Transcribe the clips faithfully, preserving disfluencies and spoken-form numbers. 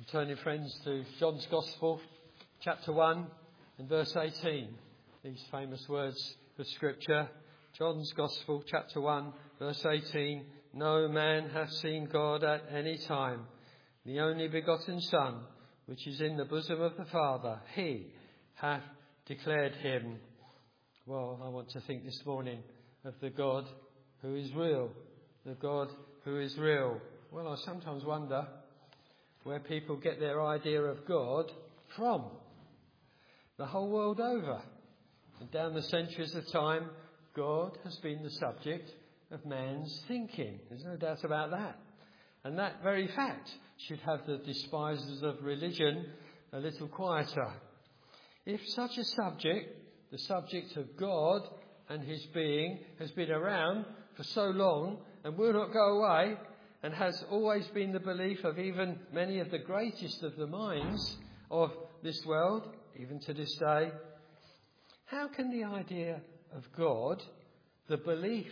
I'm turning, friends, to John's Gospel, chapter one and verse eighteen. These famous words of Scripture. John's Gospel, chapter one, verse eighteen. No man hath seen God at any time. The only begotten Son, which is in the bosom of the Father, he hath declared him. Well, I want to think this morning of the God who is real. The God who is real. Well, I sometimes wonder where people get their idea of God from. The whole world over. And down the centuries of time, God has been the subject of man's thinking. There's no doubt about that. And that very fact should have the despisers of religion a little quieter. If such a subject, the subject of God and his being, has been around for so long and will not go away, and has always been the belief of even many of the greatest of the minds of this world, even to this day, how can the idea of God, the belief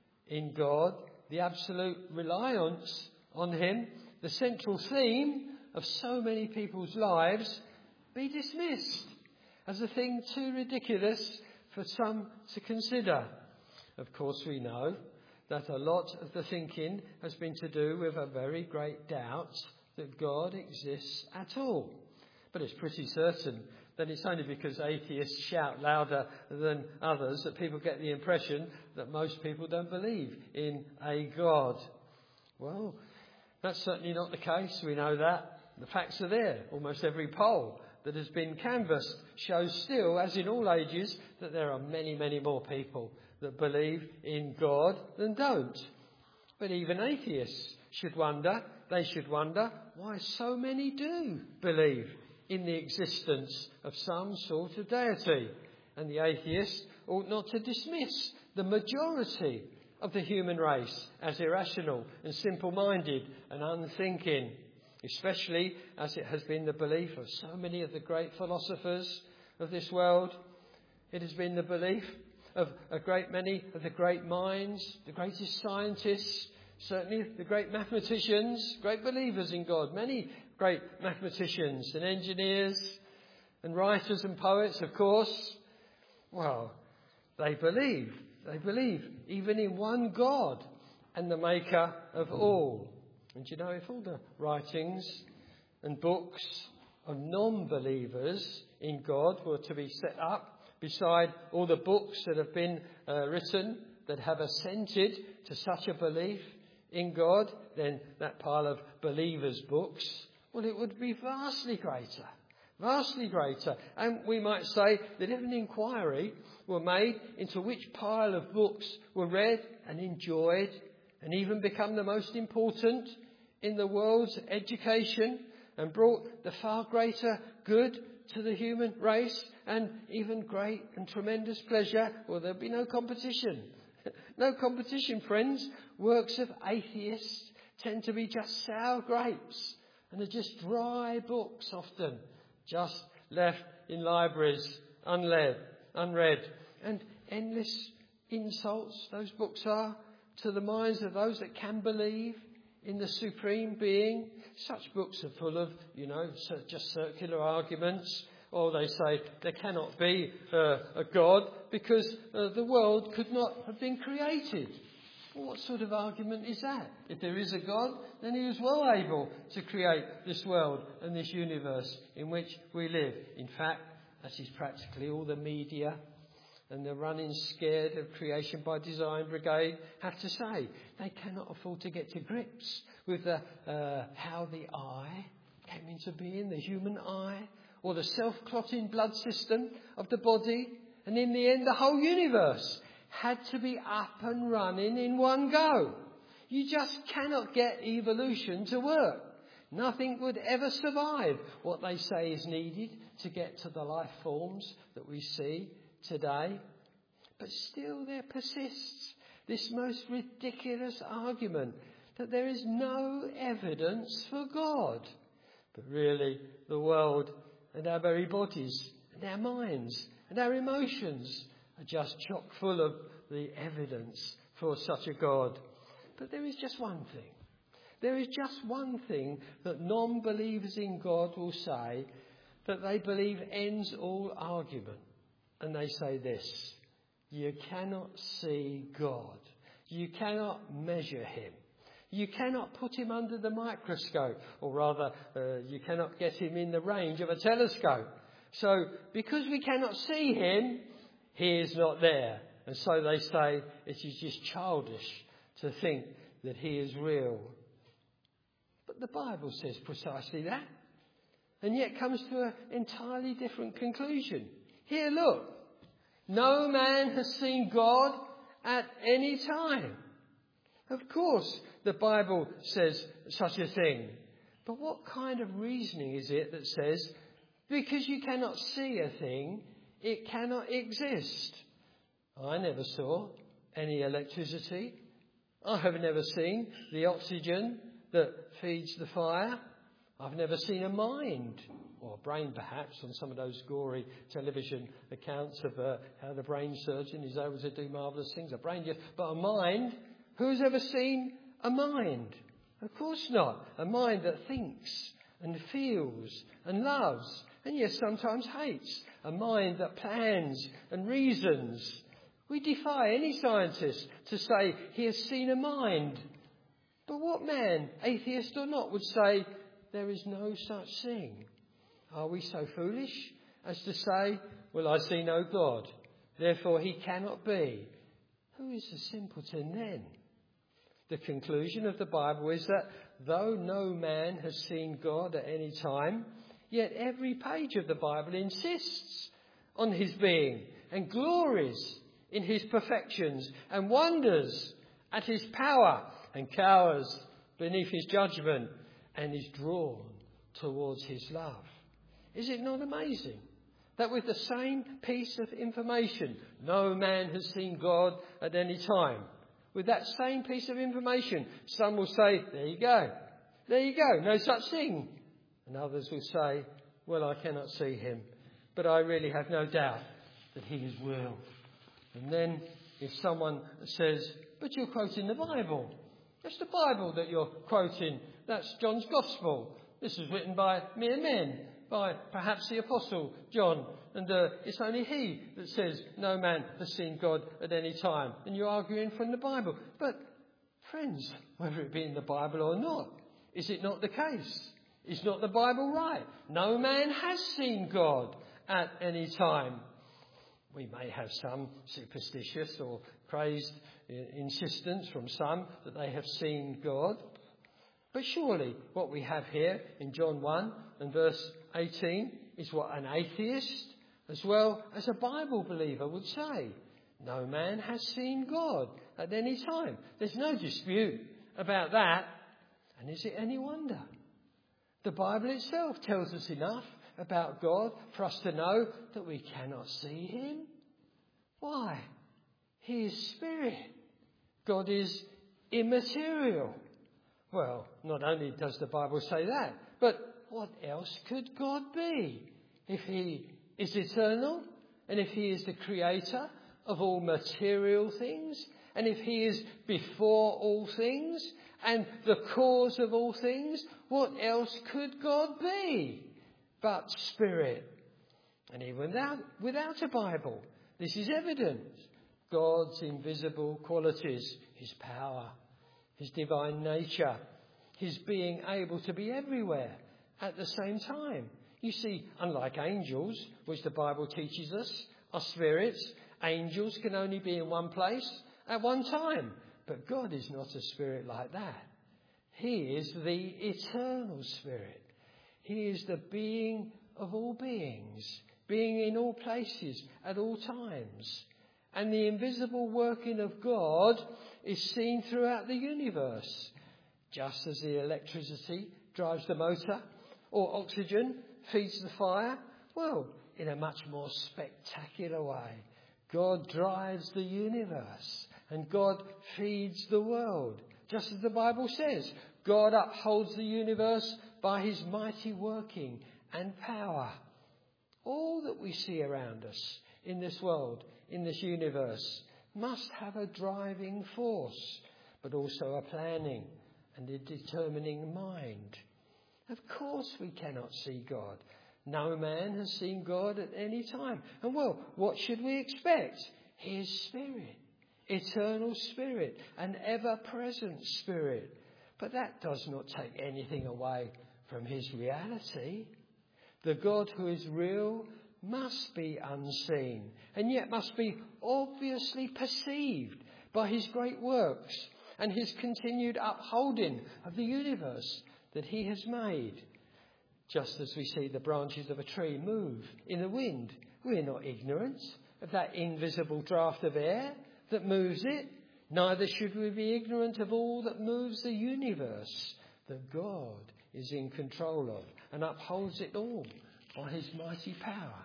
in God, the absolute reliance on him, the central theme of so many people's lives, be dismissed as a thing too ridiculous for some to consider? Of course, we know that a lot of the thinking has been to do with a very great doubt that God exists at all. But it's pretty certain that it's only because atheists shout louder than others that people get the impression that most people don't believe in a God. Well, that's certainly not the case. We know that. The facts are there. Almost every poll that has been canvassed shows still, as in all ages, that there are many, many more people that believe in God than don't. But even atheists should wonder, they should wonder why so many do believe in the existence of some sort of deity. And the atheist ought not to dismiss the majority of the human race as irrational and simple-minded and unthinking, especially as it has been the belief of so many of the great philosophers of this world. It has been the belief of a great many of the great minds, the greatest scientists, certainly the great mathematicians, great believers in God, many great mathematicians and engineers and writers and poets, of course. Well, they believe, they believe even in one God and the maker of all. And you know, if all the writings and books of non-believers in God were to be set up beside all the books that have been uh, written that have assented to such a belief in God, then that pile of believers' books, well, it would be vastly greater, vastly greater. And we might say that if an inquiry were made into which pile of books were read and enjoyed and even become the most important in the world's education and brought the far greater good to the human race and even great and tremendous pleasure, well, there'll be no competition. No competition, friends. Works of atheists tend to be just sour grapes and are just dry books often, just left in libraries, unread, unread, and endless insults those books are to the minds of those that can believe in the supreme being. Such books are full of, you know, just circular arguments. Or they say there cannot be uh, a God because uh, the world could not have been created. Well, what sort of argument is that? If there is a God, then he was well able to create this world and this universe in which we live. In fact, that is practically all the media and the running scared of creation by design brigade have to say. They cannot afford to get to grips with the, uh, how the eye came into being, the human eye, or the self-clotting blood system of the body. And in the end, the whole universe had to be up and running in one go. You just cannot get evolution to work. Nothing would ever survive what they say is needed to get to the life forms that we see today. But still there persists this most ridiculous argument that there is no evidence for God. But really, the world and our very bodies and our minds and our emotions are just chock full of the evidence for such a God. But there is just one thing. There is just one thing that non-believers in God will say that they believe ends all argument. And they say this: you cannot see God. You cannot measure him. You cannot put him under the microscope, or rather, uh, you cannot get him in the range of a telescope. So, because we cannot see him, he is not there. And so they say it is just childish to think that he is real. But the Bible says precisely that, and yet comes to an entirely different conclusion. Here, look. No man has seen God at any time. Of course, the Bible says such a thing. But what kind of reasoning is it that says, because you cannot see a thing, it cannot exist? I never saw any electricity. I have never seen the oxygen that feeds the fire. I've never seen a mind, or a brain perhaps, on some of those gory television accounts of uh, how the brain surgeon is able to do marvellous things. A brain, yes, but a mind? Who's ever seen a mind? Of course not. A mind that thinks and feels and loves, and yes, sometimes hates. A mind that plans and reasons. We defy any scientist to say he has seen a mind. But what man, atheist or not, would say there is no such thing? Are we so foolish as to say, well, I see no God, therefore he cannot be? Who is the simpleton then? The conclusion of the Bible is that though no man has seen God at any time, yet every page of the Bible insists on his being and glories in his perfections and wonders at his power and cowers beneath his judgment and is drawn towards his love. Is it not amazing that with the same piece of information, no man has seen God at any time? With that same piece of information, some will say, there you go, there you go, no such thing. And others will say, well, I cannot see him, but I really have no doubt that he is real. And then if someone says, but you're quoting the Bible. It's the Bible that you're quoting. That's John's Gospel. This was written by mere men, by perhaps the Apostle John. And uh, it's only he that says no man has seen God at any time. And you're arguing from the Bible. But, friends, whether it be in the Bible or not, is it not the case? Is not the Bible right? No man has seen God at any time. We may have some superstitious or crazed insistence from some that they have seen God. But surely what we have here in John one and verse eighteen is what an atheist as well as a Bible believer would say. No man has seen God at any time. There's no dispute about that. And is it any wonder? The Bible itself tells us enough about God for us to know that we cannot see him. Why? He is spirit. God is immaterial. Well, not only does the Bible say that, but what else could God be? If he is eternal, and if he is the creator of all material things, and if he is before all things, and the cause of all things, what else could God be but spirit? And even without, without a Bible, this is evident. God's invisible qualities, his power, his divine nature, his being able to be everywhere at the same time. You see, unlike angels, which the Bible teaches us are spirits, angels can only be in one place at one time. But God is not a spirit like that. He is the eternal spirit. He is the being of all beings, being in all places at all times. And the invisible working of God is seen throughout the universe. Just as the electricity drives the motor or oxygen feeds the fire, well, in a much more spectacular way, God drives the universe and God feeds the world. Just as the Bible says, God upholds the universe by his mighty working and power. All that we see around us in this world, in this universe, must have a driving force, but also a planning and a determining mind. Of course we cannot see God. No man has seen God at any time. And well, what should we expect? His Spirit, eternal Spirit, an ever-present Spirit. But that does not take anything away from his reality. The God who is real must be unseen, and yet must be obviously perceived by his great works and his continued upholding of the universe that he has made. Just as we see the branches of a tree move in the wind, we're not ignorant of that invisible draught of air that moves it. Neither should we be ignorant of all that moves the universe, that God is in control of and upholds it all by his mighty power.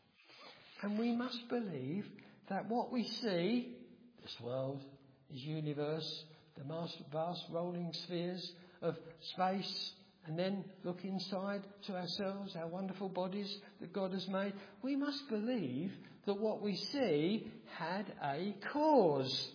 And we must believe that what we see, this world, this universe, the vast, vast rolling spheres of space, and then look inside to ourselves, our wonderful bodies that God has made, we must believe that what we see had a cause.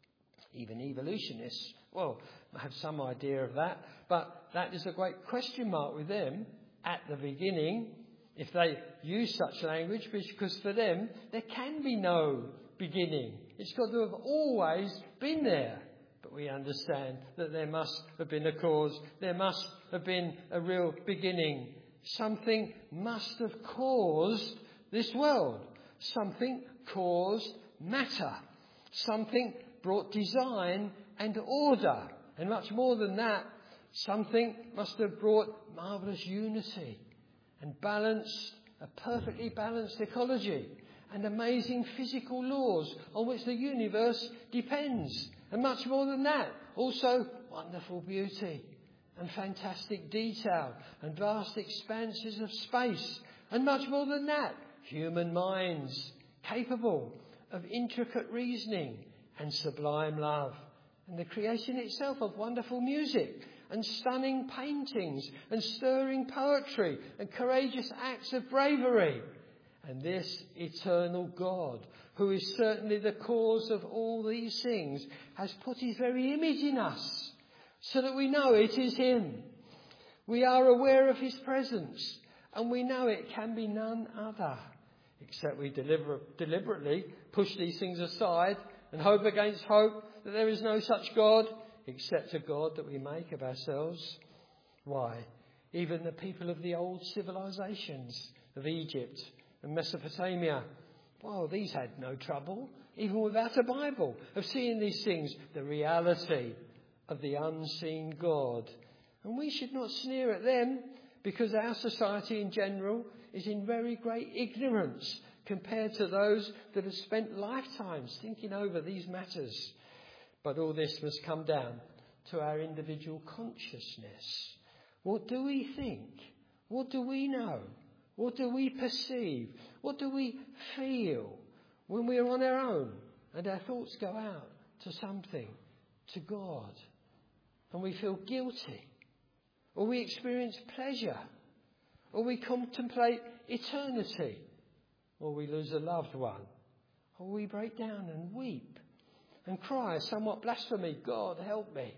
Even evolutionists, well, have some idea of that, but that is a great question mark with them at the beginning, if they use such language, because for them there can be no beginning. It's got to have always been there. But we understand that there must have been a cause. There must have been a real beginning. Something must have caused this world. Something caused matter. Something brought design and order. And much more than that, something must have brought marvellous unity and balanced, a perfectly balanced ecology and amazing physical laws on which the universe depends. And much more than that, also wonderful beauty and fantastic detail and vast expanses of space. And much more than that, human minds capable of intricate reasoning and sublime love. And the creation itself of wonderful music and stunning paintings and stirring poetry and courageous acts of bravery. And this eternal God, who is certainly the cause of all these things, has put his very image in us so that we know it is him. We are aware of his presence and we know it can be none other, except we deliber- deliberately push these things aside and hope against hope that there is no such God except a God that we make of ourselves. Why? Even the people of the old civilizations of Egypt and Mesopotamia, well, these had no trouble, even without a Bible, of seeing these things, the reality of the unseen God. And we should not sneer at them, because our society in general is in very great ignorance compared to those that have spent lifetimes thinking over these matters. But all this must come down to our individual consciousness. What do we think? What do we know? What do we perceive? What do we feel when we are on our own and our thoughts go out to something, to God, and we feel guilty, or we experience pleasure, or we contemplate eternity, or we lose a loved one, or we break down and weep and cry somewhat blasphemy, God help me.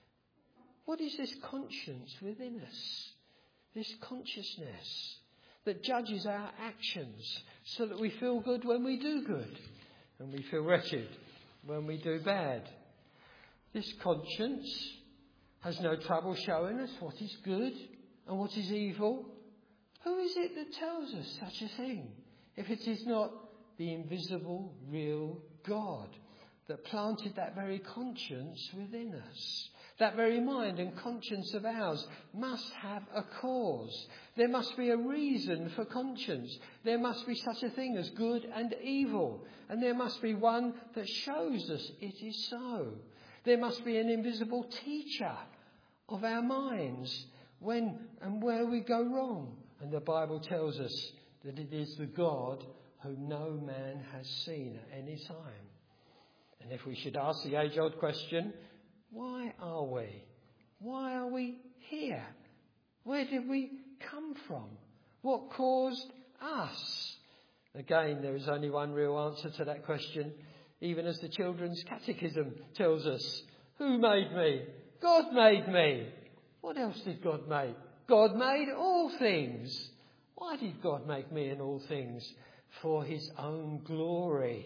What is this conscience within us? This consciousness that judges our actions so that we feel good when we do good and we feel wretched when we do bad. This conscience has no trouble showing us what is good and what is evil. Who is it that tells us such a thing, if it is not the invisible, real God that planted that very conscience within us? That very mind and conscience of ours must have a cause. There must be a reason for conscience. There must be such a thing as good and evil. And there must be one that shows us it is so. There must be an invisible teacher of our minds when and where we go wrong. And the Bible tells us that it is the God whom no man has seen at any time. And if we should ask the age-old question, why are we? Why are we here? Where did we come from? What caused us? Again, there is only one real answer to that question, even as the Children's Catechism tells us. Who made me? God made me. What else did God make? God made all things. Why did God make me and all things? For his own glory.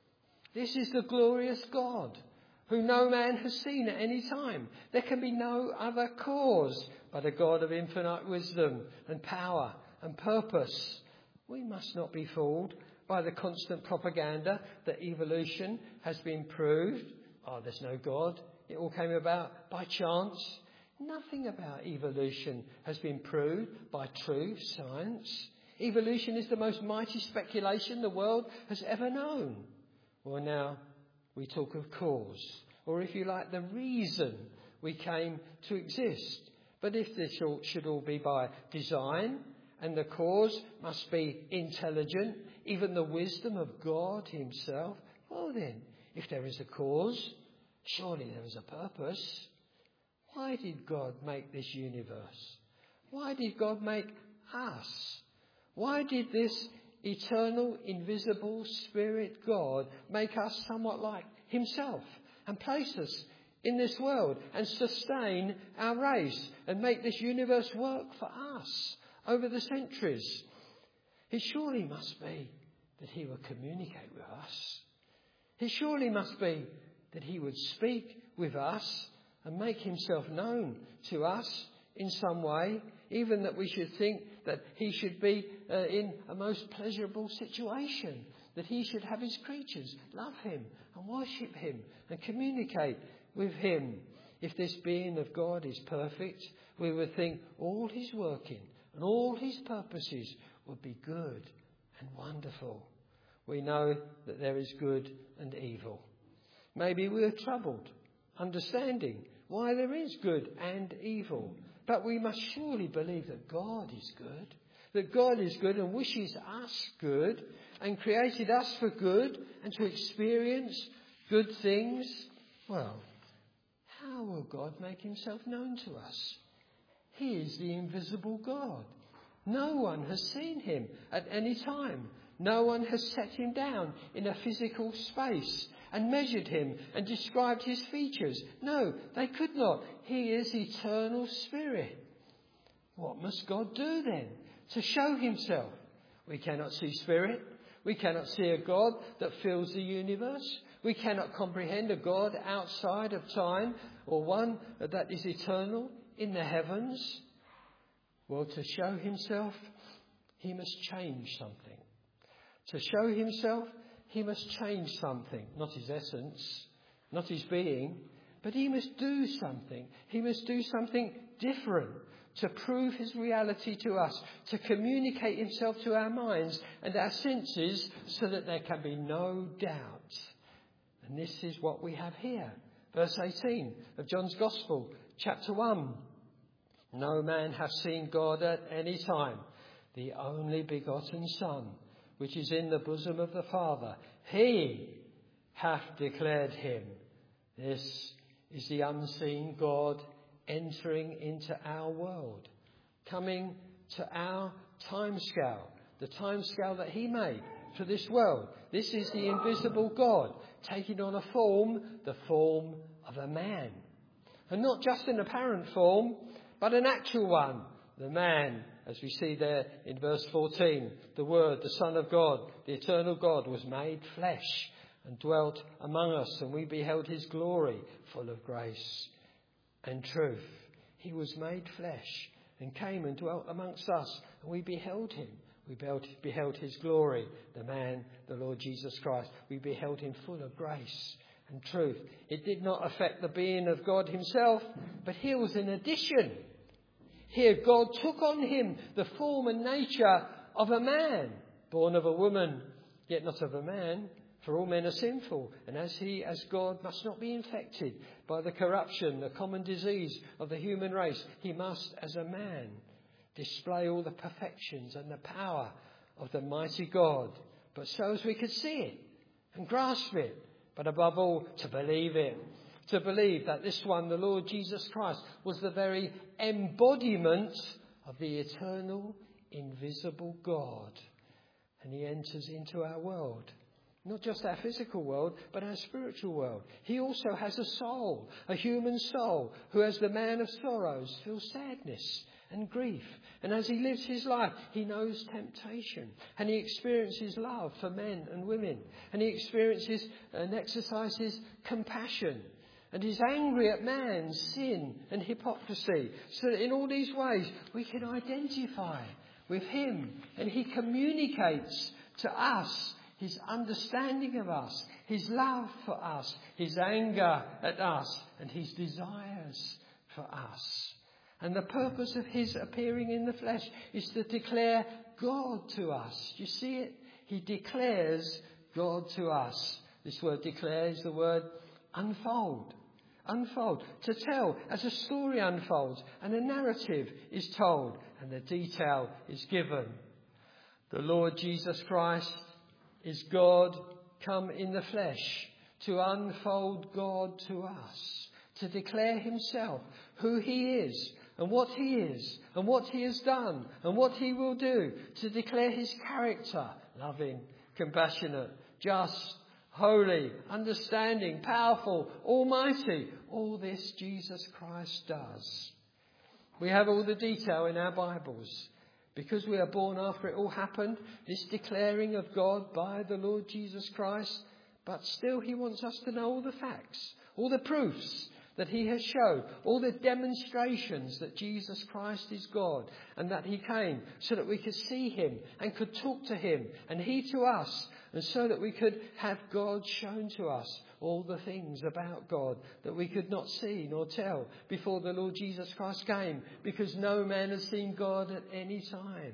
This is the glorious God, who no man has seen at any time. There can be no other cause but a God of infinite wisdom and power and purpose. We must not be fooled by the constant propaganda that evolution has been proved. Oh, there's no God. It all came about by chance. Nothing about evolution has been proved by true science. Evolution is the most mighty speculation the world has ever known. Well, now we talk of cause, or if you like, the reason we came to exist. But if this should all be by design, and the cause must be intelligent, even the wisdom of God himself, well then, if there is a cause, surely there is a purpose. Why did God make this universe? Why did God make us? Why did this eternal, invisible Spirit God make us somewhat like himself and place us in this world and sustain our race and make this universe work for us over the centuries? It surely must be that he would communicate with us. It surely must be that he would speak with us and make himself known to us in some way, even that we should think that he should be uh, in a most pleasurable situation, that he should have his creatures love him and worship him and communicate with him. If this being of God is perfect, we would think all his working and all his purposes would be good and wonderful. We know that there is good and evil. Maybe we are troubled, understanding why there is good and evil. But we must surely believe that God is good, that God is good and wishes us good and created us for good and to experience good things. Well, how will God make himself known to us? He is the invisible God. No one has seen him at any time. No one has set him down in a physical space and measured him and described his features. No, they could not. He is eternal spirit. What must God do then to show himself? We cannot see spirit. We cannot see a God that fills the universe. We cannot comprehend a God outside of time or one that is eternal in the heavens. Well, to show himself, he must change something. To show himself, he must change something, not his essence, not his being, but he must do something. He must do something different to prove his reality to us, to communicate himself to our minds and our senses so that there can be no doubt. And this is what we have here. Verse eighteen of John's Gospel, chapter one. No man hath seen God at any time, the only begotten Son, which is in the bosom of the Father. He hath declared him. This is the unseen God entering into our world, coming to our timescale, the timescale that he made for this world. This is the invisible God taking on a form, the form of a man. And not just an apparent form, but an actual one. The man, as we see there in verse fourteen, the Word, the Son of God, the eternal God, was made flesh and dwelt among us, and we beheld his glory, full of grace and truth. He was made flesh and came and dwelt amongst us, and we beheld him. We beheld his glory, the man, the Lord Jesus Christ. We beheld him full of grace and truth. It did not affect the being of God himself, but here was an addition. Here God took on him the form and nature of a man, born of a woman, yet not of a man, for all men are sinful, and as he, as God, must not be infected by the corruption, the common disease of the human race. He must, as a man, display all the perfections and the power of the mighty God, but so as we could see it and grasp it, but above all, to believe it. To believe that this one, the Lord Jesus Christ, was the very embodiment of the eternal, invisible God. And he enters into our world Not just our physical world, but our spiritual world. He also has a soul, a human soul, who as the man of sorrows feels sadness and grief. And as he lives his life, he knows temptation. And he experiences love for men and women. And he experiences and exercises compassion. And he's angry at man's sin and hypocrisy. So that in all these ways, we can identify with him. And he communicates to us his understanding of us, his love for us, his anger at us, and his desires for us. And the purpose of his appearing in the flesh is to declare God to us. Do you see it? He declares God to us. This word declare is the word unfold. Unfold. To tell as a story unfolds and a narrative is told and the detail is given. The Lord Jesus Christ is God come in the flesh to unfold God to us, to declare himself, who he is and what he is and what he has done and what he will do, to declare his character, loving, compassionate, just, holy, understanding, powerful, almighty. All this Jesus Christ does. We have all the detail in our Bibles. Because we are born after it all happened, this declaring of God by the Lord Jesus Christ, but still he wants us to know all the facts, all the proofs that he has shown, all the demonstrations that Jesus Christ is God and that he came so that we could see him and could talk to him and he to us, and so that we could have God shown to us, all the things about God that we could not see nor tell before the Lord Jesus Christ came, because no man has seen God at any time.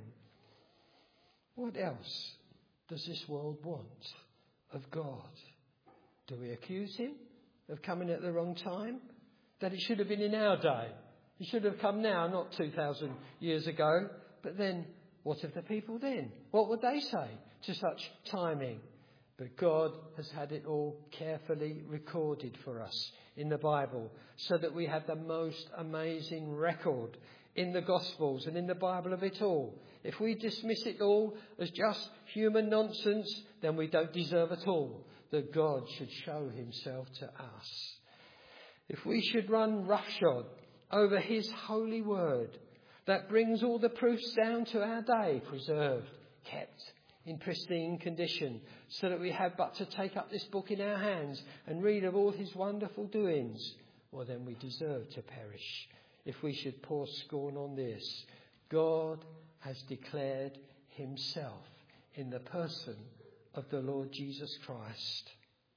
What else does this world want of God? Do we accuse him of coming at the wrong time? That it should have been in our day. It should have come now, not two thousand years ago. But then, what of the people then? What would they say to such timing? But God has had it all carefully recorded for us in the Bible, so that we have the most amazing record in the Gospels and in the Bible of it all. If we dismiss it all as just human nonsense, then we don't deserve at all that God should show himself to us. If we should run roughshod over his holy word that brings all the proofs down to our day, preserved, kept in pristine condition, so that we have but to take up this book in our hands and read of all his wonderful doings, well, then we deserve to perish if we should pour scorn on this. God has declared himself in the person of the Lord Jesus Christ.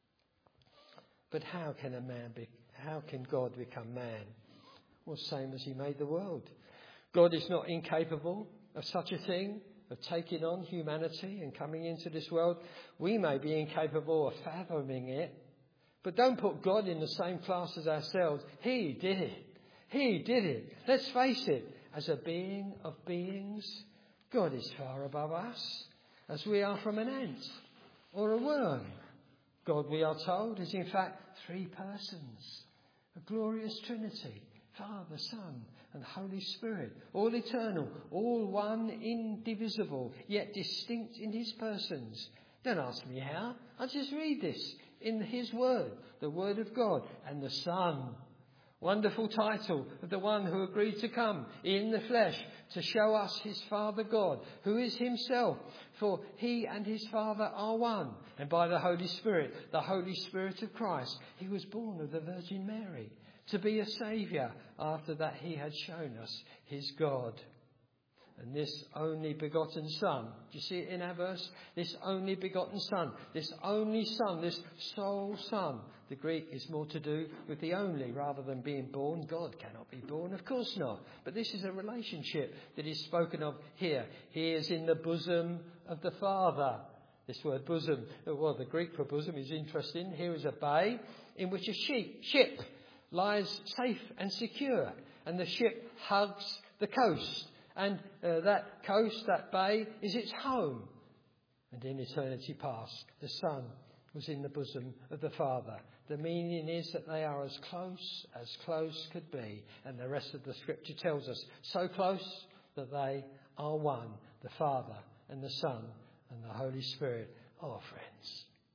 But how can a man be, how can God become man? Well, same as he made the world. God is not incapable of such a thing, of taking on humanity and coming into this world. We may be incapable of fathoming it, but don't put God in the same class as ourselves. He did it. He did it. Let's face it, as a being of beings, God is far above us, as we are from an ant or a worm. God, we are told, is in fact three persons, a glorious Trinity, Father, Son, and Holy Spirit, all eternal, all one, indivisible, yet distinct in his persons. Don't ask me how. I just read this in his word, the word of God, and the Son. Wonderful title of the one who agreed to come in the flesh to show us his Father God, who is himself, for he and his Father are one. And by the Holy Spirit, the Holy Spirit of Christ, he was born of the Virgin Mary to be a saviour after that he had shown us his God. And this only begotten Son, do you see it in our verse? This only begotten Son, this only Son, this sole Son. The Greek is more to do with the only rather than being born. God cannot be born, of course not. But this is a relationship that is spoken of here. He is in the bosom of the Father. This word bosom, well, the Greek for bosom is interesting. Here is a bay in which a sheep, ship lies safe and secure, and the ship hugs the coast. And uh, that coast, that bay, is its home. And in eternity past, the Son was in the bosom of the Father. The meaning is that they are as close as close could be. And the rest of the scripture tells us, so close that they are one, the Father and the Son and the Holy Spirit. Oh, friends,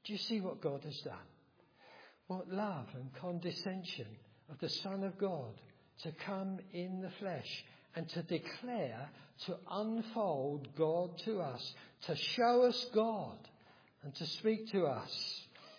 Do you see what God has done? What love and condescension of the Son of God to come in the flesh and to declare, to unfold God to us, to show us God and to speak to us.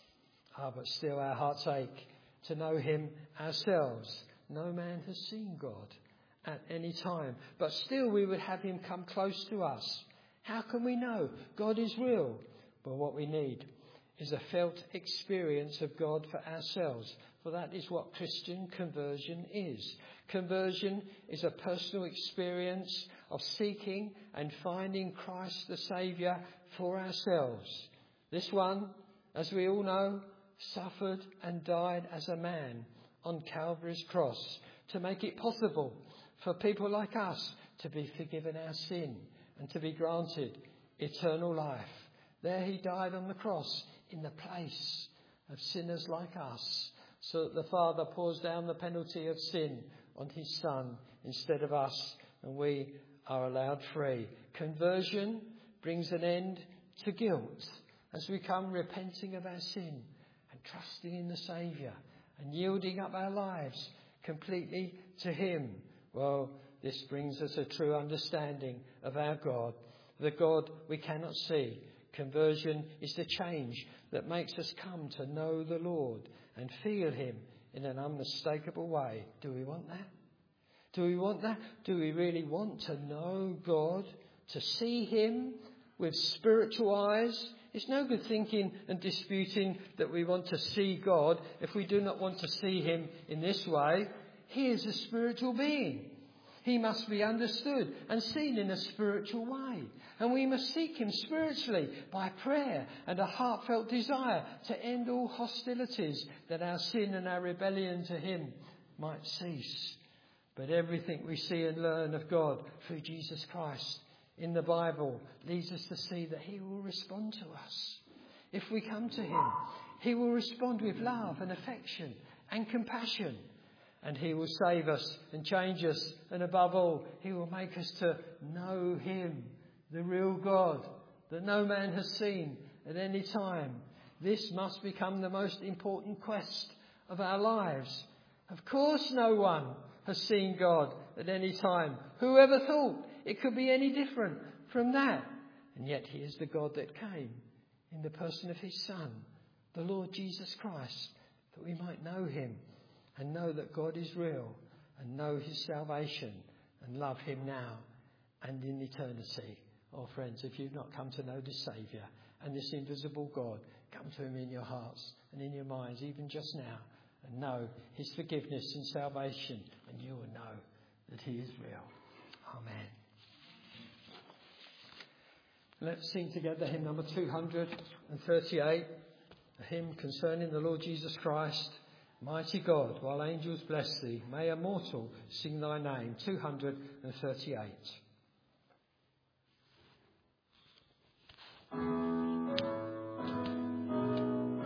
Ah, but still our hearts ache to know him ourselves. No man has seen God at any time, but still we would have him come close to us. How can we know God is real? Well, what we need is a felt experience of God for ourselves, for that is what Christian conversion is. Conversion is a personal experience of seeking and finding Christ the Saviour for ourselves. This one, as we all know, suffered and died as a man on Calvary's cross to make it possible for people like us to be forgiven our sin and to be granted eternal life. There he died on the cross in the place of sinners like us, so that the Father pours down the penalty of sin on his Son instead of us, and we are allowed free. Conversion brings an end to guilt as we come repenting of our sin and trusting in the Saviour and yielding up our lives completely to him. Well, this brings us a true understanding of our God, the God we cannot see. Conversion is the change that makes us come to know the Lord and feel him in an unmistakable way. Do we want that? Do we want that? Do we really want to know God, to see him with spiritual eyes? It's no good thinking and disputing that we want to see God if we do not want to see him in this way. He is a spiritual being. He must be understood and seen in a spiritual way. And we must seek him spiritually by prayer and a heartfelt desire to end all hostilities, that our sin and our rebellion to him might cease. But everything we see and learn of God through Jesus Christ in the Bible leads us to see that he will respond to us. If we come to him, he will respond with love and affection and compassion. And he will save us and change us. And above all, he will make us to know him, the real God, that no man has seen at any time. This must become the most important quest of our lives. Of course, no one has seen God at any time. Whoever thought it could be any different from that? And yet he is the God that came in the person of his Son, the Lord Jesus Christ, that we might know him and know that God is real and know his salvation and love him now and in eternity. Oh, friends, if you've not come to know this Saviour and this invisible God, come to him in your hearts and in your minds, even just now, and know his forgiveness and salvation, and you will know that he is real. Amen. Let's sing together hymn number two hundred thirty-eight, a hymn concerning the Lord Jesus Christ. Mighty God, while angels bless thee, may a mortal sing thy name. two hundred thirty-eight.